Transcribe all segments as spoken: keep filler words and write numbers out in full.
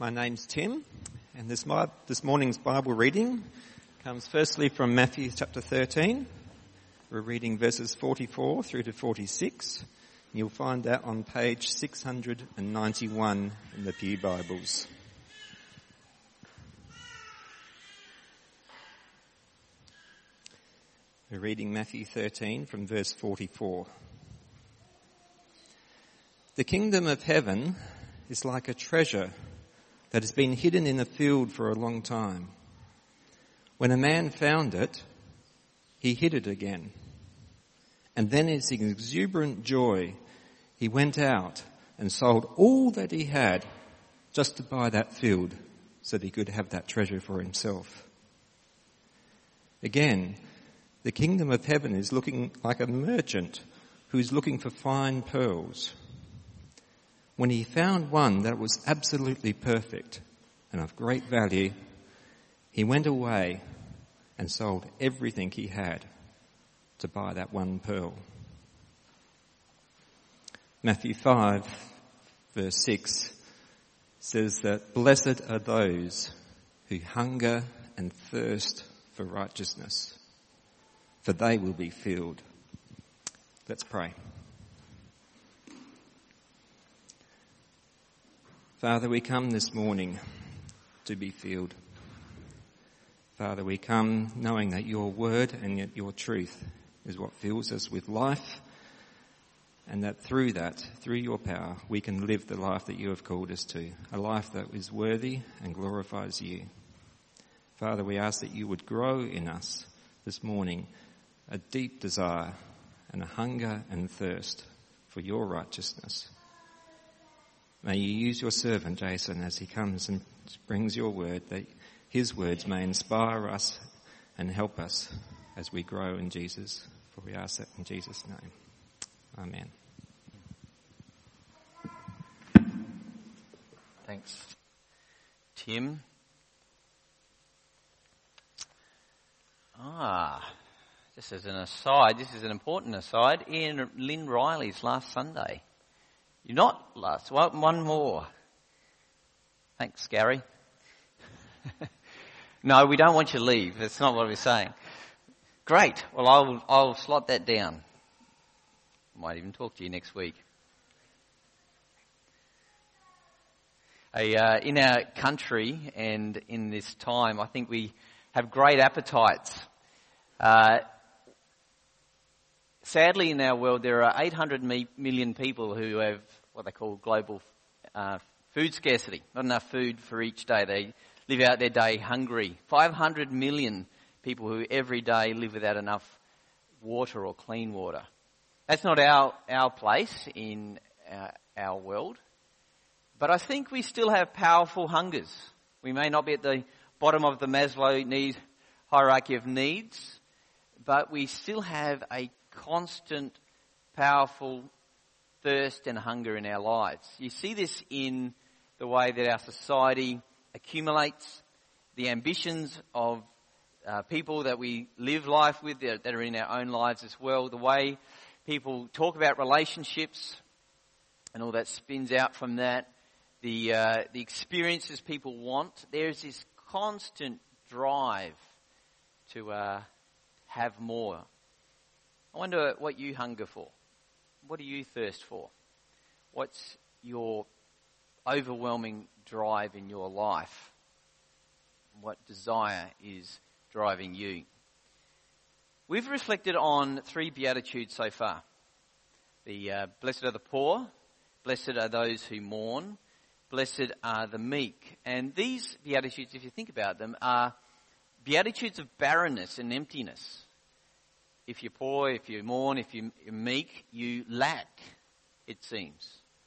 My name's Tim, and this, this morning's Bible reading comes firstly from Matthew chapter thirteen. We're reading verses forty-four through to forty-six. You'll find that on page six hundred ninety-one in the Pew Bibles. We're reading Matthew thirteen from verse forty-four. The kingdom of heaven is like a treasure that has been hidden in a field for a long time. When a man found it, he hid it again. And then in his exuberant joy, he went out and sold all that he had just to buy that field so that he could have that treasure for himself. Again, the kingdom of heaven is looking like a merchant who is looking for fine pearls. When he found one that was absolutely perfect and of great value, he went away and sold everything he had to buy that one pearl. Matthew five, verse six says that blessed are those who hunger and thirst for righteousness, for they will be filled. Let's pray. Father, we come this morning to be filled. Father, we come knowing that your word and yet your truth is what fills us with life, and that through that, through your power, we can live the life that you have called us to, a life that is worthy and glorifies you. Father, we ask that you would grow in us this morning a deep desire and a hunger and thirst for your righteousness. May you use your servant, Jason, as he comes and brings your word, that his words may inspire us and help us as we grow in Jesus. For we ask that in Jesus' name. Amen. Thanks, Tim. Ah, just as an aside, this is an important aside, Ian Lynn Riley's last Sunday. You're not last. One, one more. Thanks, Gary. No, we don't want you to leave. That's not what we're saying. Great. Well, I'll, I'll slot that down. Might even talk to you next week. Hey, uh, in our country and in this time, I think we have great appetites. Uh, Sadly, in our world, there are eight hundred million people who have what they call global uh, food scarcity. Not enough food for each day. They live out their day hungry. five hundred million people who every day live without enough water or clean water. That's not our, our place in uh, our world. But I think we still have powerful hungers. We may not be at the bottom of the Maslow need, hierarchy of needs, but we still have a constant, powerful thirst and hunger in our lives. You see this in the way that our society accumulates, the ambitions of uh, people that we live life with that are in our own lives as well, the way people talk about relationships and all that spins out from that, the uh, the experiences people want. There's this constant drive to uh, have more. I wonder what you hunger for. What do you thirst for? What's your overwhelming drive in your life? What desire is driving you? We've reflected on three Beatitudes so far. The uh, blessed are the poor, blessed are those who mourn, blessed are the meek. And these Beatitudes, if you think about them, are Beatitudes of barrenness and emptiness. If you're poor, if you mourn, if you're meek, you lack, it seems.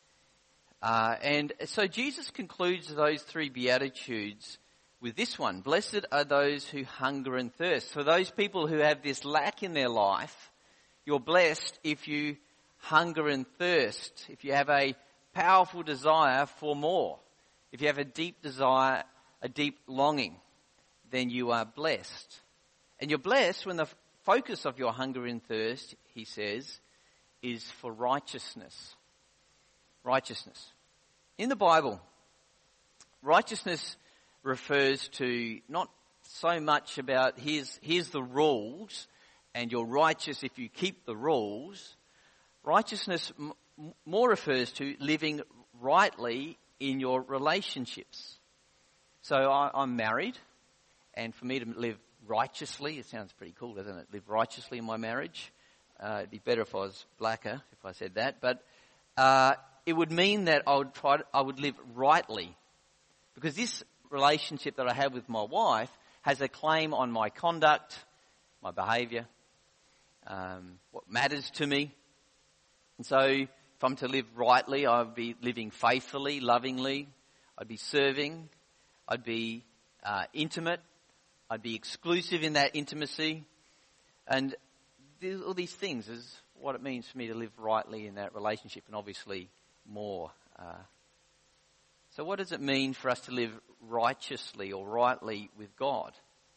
Uh, and so Jesus concludes those three Beatitudes with this one. Blessed are those who hunger and thirst. For those people who have this lack in their life, you're blessed if you hunger and thirst, if you have a powerful desire for more, if you have a deep desire, a deep longing, then you are blessed. And you're blessed when the focus of your hunger and thirst, he says, is for righteousness. Righteousness. In the Bible, righteousness refers to not so much about here's, here's the rules and you're righteous if you keep the rules. Righteousness m- more refers to living rightly in your relationships. So I, I'm married, and for me to live righteously, it sounds pretty cool, doesn't it? Live righteously in my marriage. Uh, it'd be better if I was blacker, if I said that. But uh, it would mean that I would try. To, I would live rightly, because this relationship that I have with my wife has a claim on my conduct, my behaviour, um, what matters to me. And so, if I'm to live rightly, I would be living faithfully, lovingly. I'd be serving. I'd be uh, intimate. I'd be exclusive in that intimacy. And all these things is what it means for me to live rightly in that relationship, and obviously more. Uh, so what does it mean for us to live righteously or rightly with God?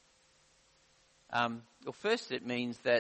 Um, well, first it means that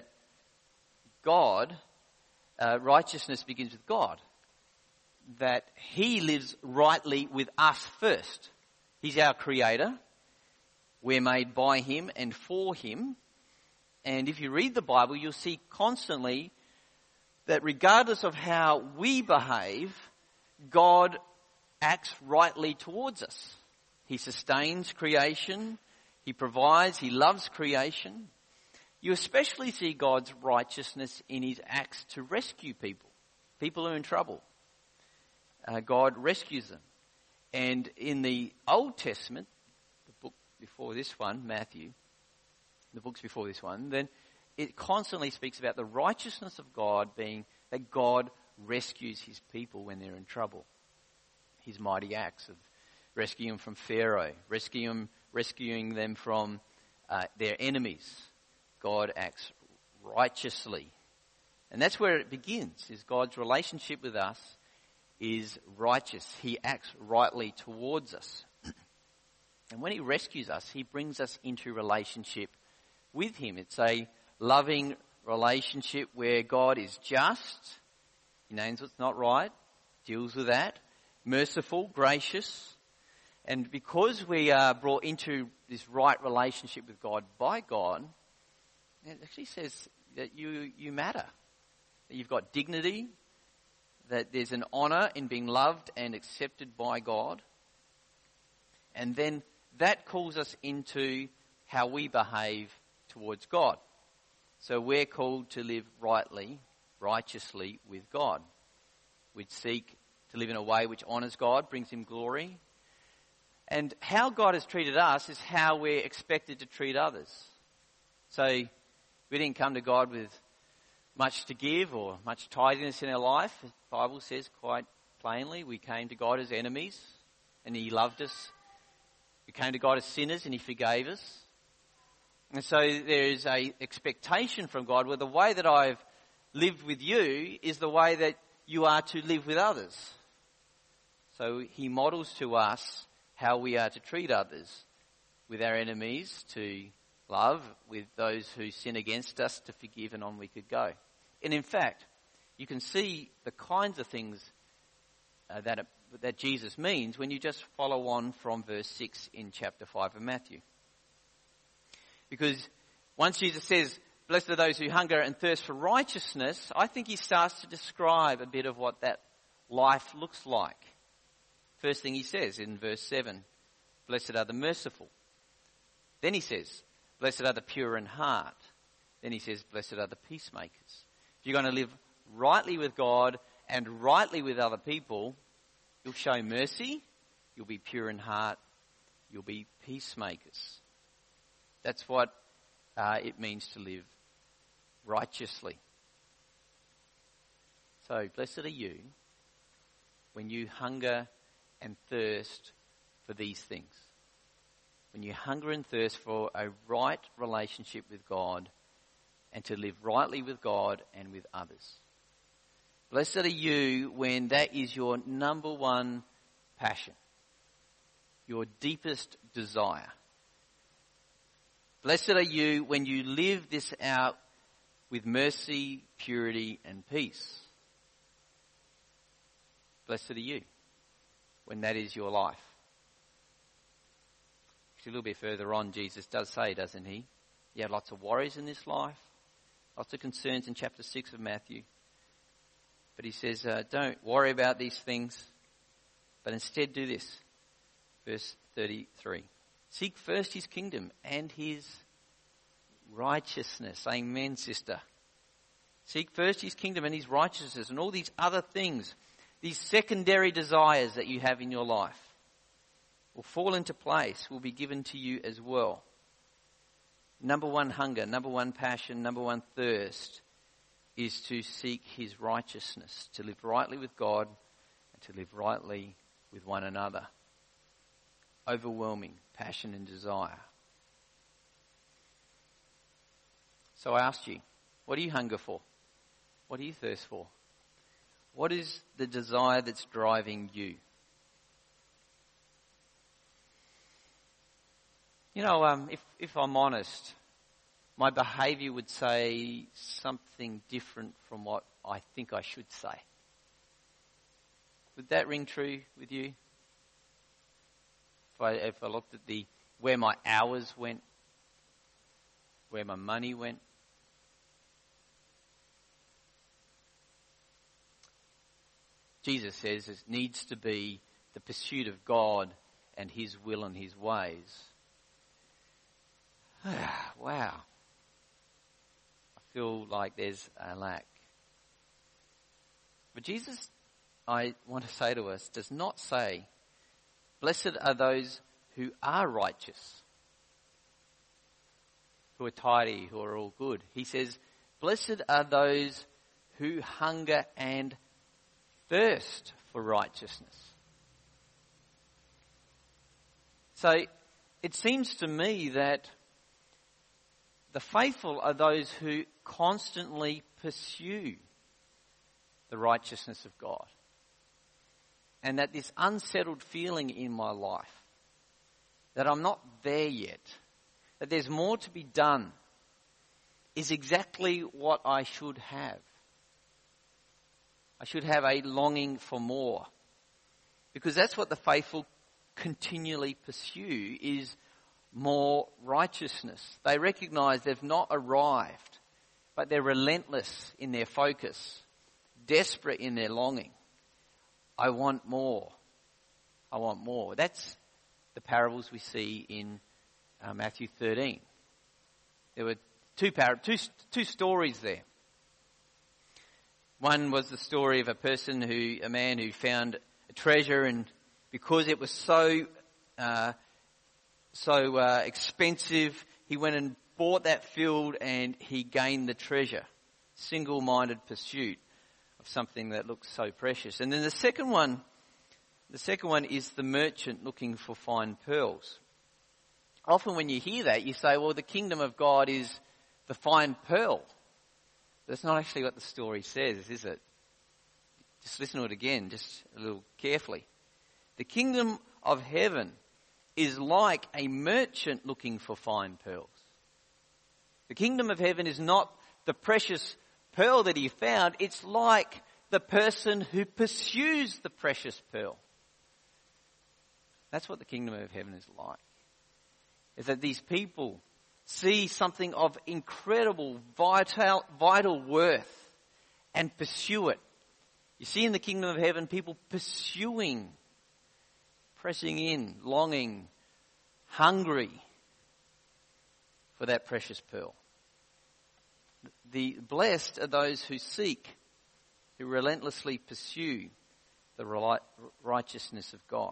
God, uh, righteousness begins with God. That He lives rightly with us first. He's our creator. We're made by Him and for Him. And if you read the Bible, you'll see constantly that regardless of how we behave, God acts rightly towards us. He sustains creation. He provides. He loves creation. You especially see God's righteousness in His acts to rescue people. People who are in trouble. Uh, God rescues them. And in the Old Testament, the book before this one, Matthew, the books before this one, then it constantly speaks about the righteousness of God being that God rescues His people when they're in trouble. His mighty acts of rescuing them from Pharaoh, rescuing them, rescuing them from uh, their enemies. God acts righteously. And that's where it begins, is God's relationship with us is righteous. He acts rightly towards us. And when He rescues us, He brings us into relationship with Him. It's a loving relationship where God is just. He names what's not right, deals with that. Merciful, gracious. And because we are brought into this right relationship with God by God, it actually says that you, you matter. That you've got dignity. That there's an honour in being loved and accepted by God. And then that calls us into how we behave towards God. So we're called to live rightly, righteously with God. We'd seek to live in a way which honours God, brings Him glory. And how God has treated us is how we're expected to treat others. So we didn't come to God with much to give or much tidiness in our life. The Bible says quite plainly we came to God as enemies and He loved us. We came to God as sinners and He forgave us. And so there is a expectation from God where the way that I've lived with you is the way that you are to live with others. So He models to us how we are to treat others, with our enemies to love, with those who sin against us to forgive, and on we could go. And in fact, you can see the kinds of things uh, that, that Jesus means when you just follow on from verse six in chapter five of Matthew. Because once Jesus says, blessed are those who hunger and thirst for righteousness, I think He starts to describe a bit of what that life looks like. First thing He says in verse seven, blessed are the merciful. Then He says, blessed are the pure in heart. Then He says, blessed are the peacemakers. If you're going to live rightly with God and rightly with other people, you'll show mercy, you'll be pure in heart, you'll be peacemakers. That's what uh, it means to live righteously. So, blessed are you when you hunger and thirst for these things. When you hunger and thirst for a right relationship with God and to live rightly with God and with others. Blessed are you when that is your number one passion, your deepest desire. Blessed are you when you live this out with mercy, purity, and peace. Blessed are you when that is your life. Actually, a little bit further on, Jesus does say, doesn't he? You have lots of worries in this life, lots of concerns in chapter six of Matthew. But he says, uh, don't worry about these things, but instead do this. Verse thirty-three. Seek first his kingdom and his righteousness. Amen, sister. Seek first his kingdom and his righteousness, and all these other things, these secondary desires that you have in your life, will fall into place, will be given to you as well. Number one hunger, number one passion, number one thirst is to seek his righteousness, to live rightly with God and to live rightly with one another. Overwhelming passion and desire. So I asked you, what do you hunger for? What do you thirst for? What is the desire that's driving you? You know, um, if, if I'm honest, my behaviour would say something different from what I think I should say. Would that ring true with you? If I, if I looked at the where my hours went, where my money went, Jesus says it needs to be the pursuit of God and his will and his ways. Wow. I feel like there's a lack. But Jesus, I want to say to us, does not say, blessed are those who are righteous, who are tidy, who are all good. He says, blessed are those who hunger and thirst for righteousness. So it seems to me that the faithful are those who constantly pursue the righteousness of God. And that this unsettled feeling in my life, that I'm not there yet, that there's more to be done, is exactly what I should have. I should have a longing for more. Because that's what the faithful continually pursue, is more righteousness. They recognise they've not arrived, but they're relentless in their focus, desperate in their longing. I want more. I want more. That's the parables we see in uh, Matthew thirteen. There were two, par- two, two stories there. One was the story of a person who, a man who found a treasure, and because it was so, uh, so uh, expensive, he went and bought that field and he gained the treasure. Single-minded pursuit of something that looks so precious. And then the second one, the second one is the merchant looking for fine pearls. Often when you hear that, you say, well, the kingdom of God is the fine pearl. That's not actually what the story says, is it? Just listen to it again, just a little carefully. The kingdom of heaven is like a merchant looking for fine pearls. The kingdom of heaven is not the precious pearl that he found. It's like the person who pursues the precious pearl. That's what the kingdom of heaven is like. Is that these people see something of incredible, vital, vital worth and pursue it. You see in the kingdom of heaven people pursuing, pressing in, longing, hungry for that precious pearl. The blessed are those who seek, who relentlessly pursue the righteousness of God.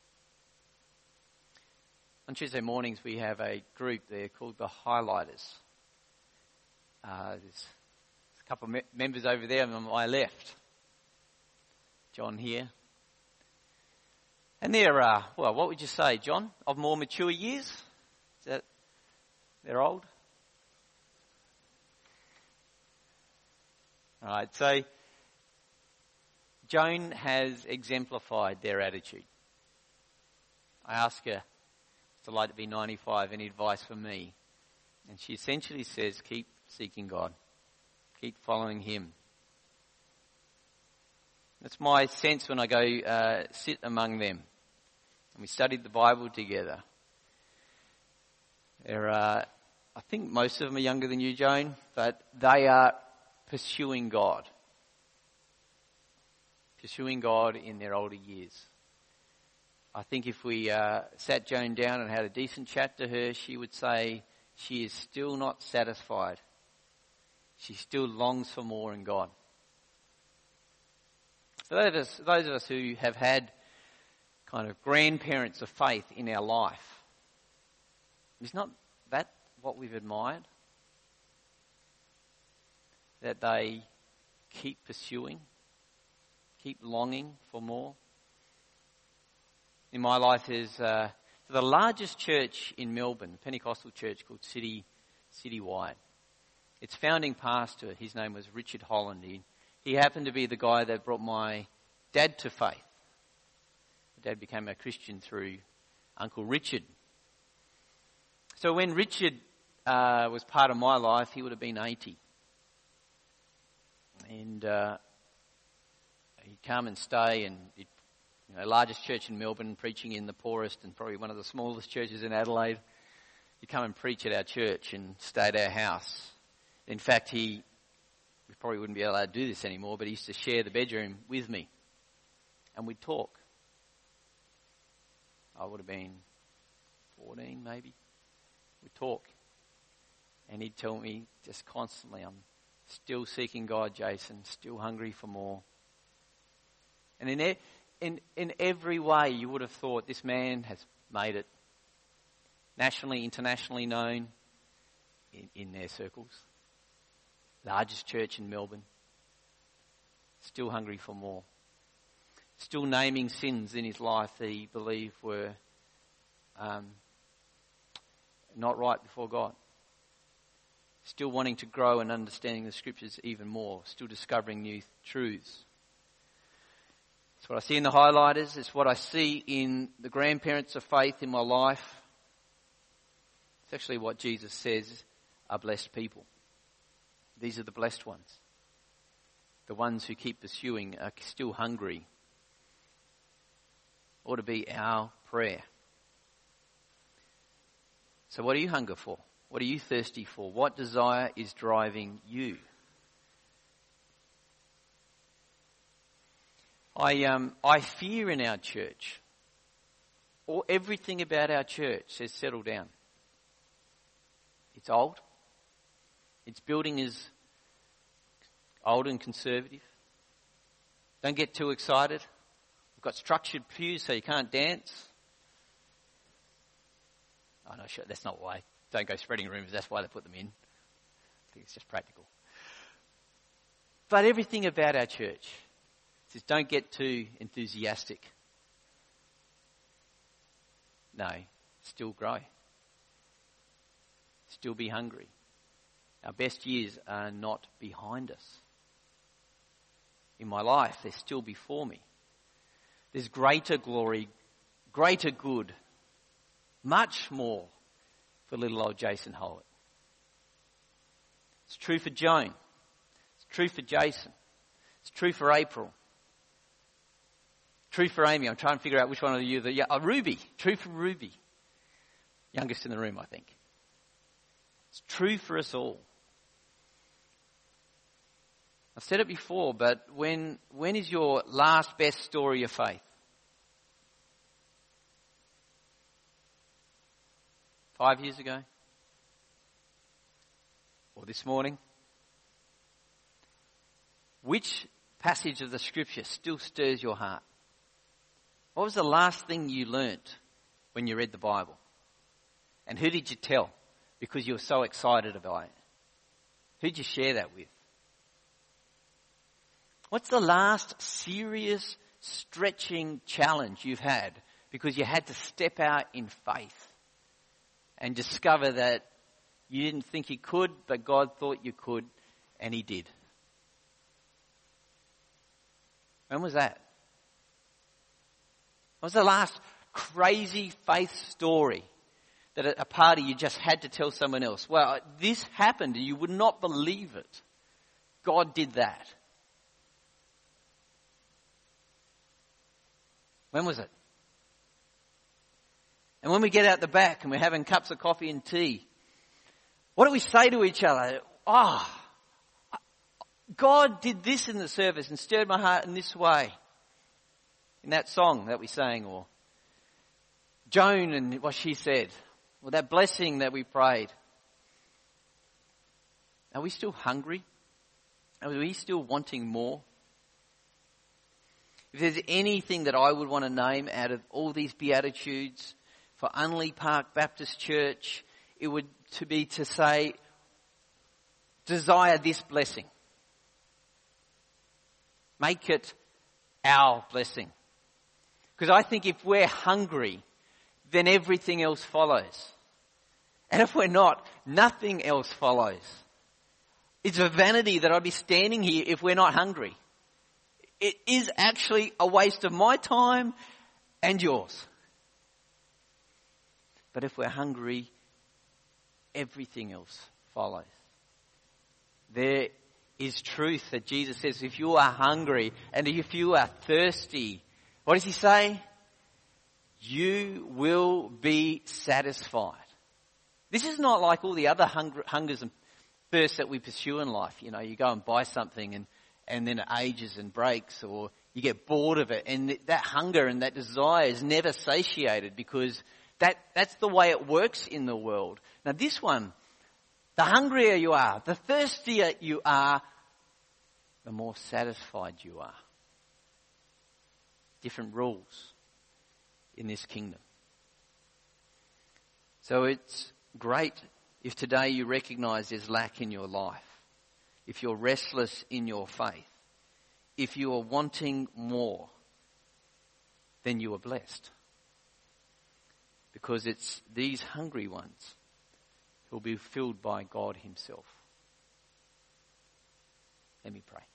On Tuesday mornings we have a group there called the Highlighters. Uh, there's a couple of me- members over there on my left. John here. And they're, uh, well, what would you say, John? Of more mature years? Is that, they're old? Alright, so Joan has exemplified their attitude. I ask her, it's a light to be ninety-five, any advice for me? And she essentially says, keep seeking God. Keep following him. That's my sense when I go uh, sit among them. And we studied the Bible together. They're, uh, I think most of them are younger than you, Joan, but they are pursuing God. Pursuing God in their older years. I think if we uh, sat Joan down and had a decent chat to her, she would say she is still not satisfied. She still longs for more in God. For those of us, those of us who have had kind of grandparents of faith in our life, is not that what we've admired? That they keep pursuing, keep longing for more. In my life, there's uh, the largest church in Melbourne, Pentecostal church called City Citywide. Its founding pastor, his name was Richard Holland. He, he happened to be the guy that brought my dad to faith. My dad became a Christian through Uncle Richard. So when Richard uh, was part of my life, he would have been eighty. And uh, he'd come and stay, and he'd, you know, largest church in Melbourne, preaching in the poorest and probably one of the smallest churches in Adelaide. He'd come and preach at our church and stay at our house. In fact, he, we probably wouldn't be allowed to do this anymore, but he used to share the bedroom with me. And we'd talk. I would have been fourteen maybe. We'd talk. And he'd tell me just constantly, I'm still seeking God, Jason, still hungry for more. And in, e- in, in every way you would have thought this man has made it. Nationally, internationally known in, in their circles. Largest church in Melbourne. Still hungry for more. Still naming sins in his life that he believed were um, not right before God. Still wanting to grow and understanding the scriptures even more. Still discovering new truths. It's what I see in the highlighters. It's what I see in the grandparents of faith in my life. It's actually what Jesus says are blessed people. These are the blessed ones. The ones who keep pursuing are still hungry. Ought to be our prayer. So what do you hunger for? What are you thirsty for? What desire is driving you? I um I fear in our church, or everything about our church says settle down. It's old. Its building is old and conservative. Don't get too excited. We've got structured pews so you can't dance. Oh no, sure, that's not why. Don't go spreading rumours, that's why they put them in. I think it's just practical. But everything about our church says don't get too enthusiastic. No, still grow. Still be hungry. Our best years are not behind us. In my life, they're still before me. There's greater glory, greater good, much more for little old Jason Howitt. It's true for Joan. It's true for Jason. It's true for April. True for Amy. I'm trying to figure out which one of you. The, yeah, oh, Ruby. True for Ruby. Youngest in the room, I think. It's true for us all. I've said it before, but when when is your last best story of faith? Five years ago? Or this morning? Which passage of the scripture still stirs your heart? What was the last thing you learnt when you read the Bible? And who did you tell because you were so excited about it? Who did you share that with? What's the last serious, stretching challenge you've had because you had to step out in faith and discover that you didn't think you could, but God thought you could, and He did? When was that? What was the last crazy faith story that at a party you just had to tell someone else? Well, this happened and you would not believe it. God did that. When was it? And when we get out the back and we're having cups of coffee and tea, what do we say to each other? Oh, God did this in the service and stirred my heart in this way. In that song that we sang, or Joan and what she said, or that blessing that we prayed. Are we still hungry? Are we still wanting more? If there's anything that I would want to name out of all these Beatitudes for Unley Park Baptist Church, it would to be to say, desire this blessing. Make it our blessing. Because I think if we're hungry, then everything else follows. And if we're not, nothing else follows. It's a vanity that I'd be standing here if we're not hungry. It is actually a waste of my time and yours. But if we're hungry, everything else follows. There is truth that Jesus says, if you are hungry and if you are thirsty, what does he say? You will be satisfied. This is not like all the other hunger, hungers and thirsts that we pursue in life. You know, you go and buy something and, and then it ages and breaks, or you get bored of it. And that hunger and that desire is never satiated, because that, that's the way it works in the world. Now this one, the hungrier you are, the thirstier you are, the more satisfied you are. Different rules in this kingdom. So it's great if today you recognize there's lack in your life, if you're restless in your faith, if you are wanting more, then you are blessed. Because it's these hungry ones who will be filled by God himself. Let me pray.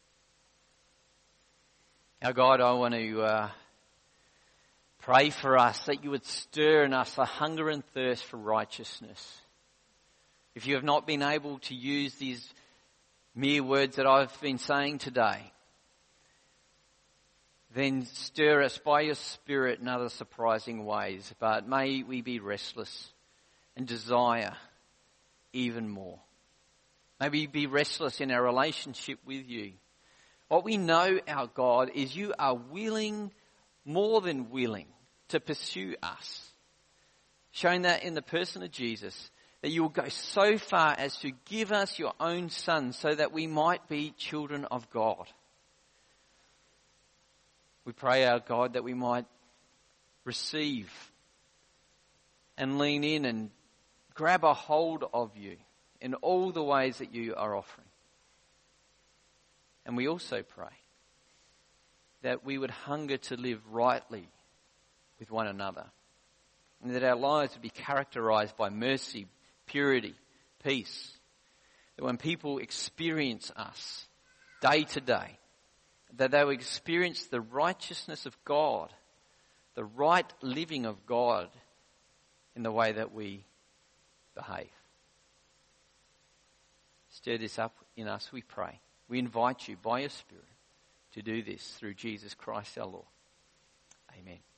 Our God, I want to uh, pray for us that you would stir in us a hunger and thirst for righteousness. If you have not been able to use these mere words that I've been saying today, then stir us by your Spirit in other surprising ways. But may we be restless and desire even more. May we be restless in our relationship with you. What we know, our God, is you are willing, more than willing, to pursue us. Showing that in the person of Jesus, that you will go so far as to give us your own Son so that we might be children of God. We pray, our God, that we might receive and lean in and grab a hold of you in all the ways that you are offering. And we also pray that we would hunger to live rightly with one another, and that our lives would be characterized by mercy, purity, peace. That when people experience us day to day, that they will experience the righteousness of God, the right living of God in the way that we behave. Stir this up in us, we pray. We invite you by your Spirit to do this through Jesus Christ our Lord. Amen.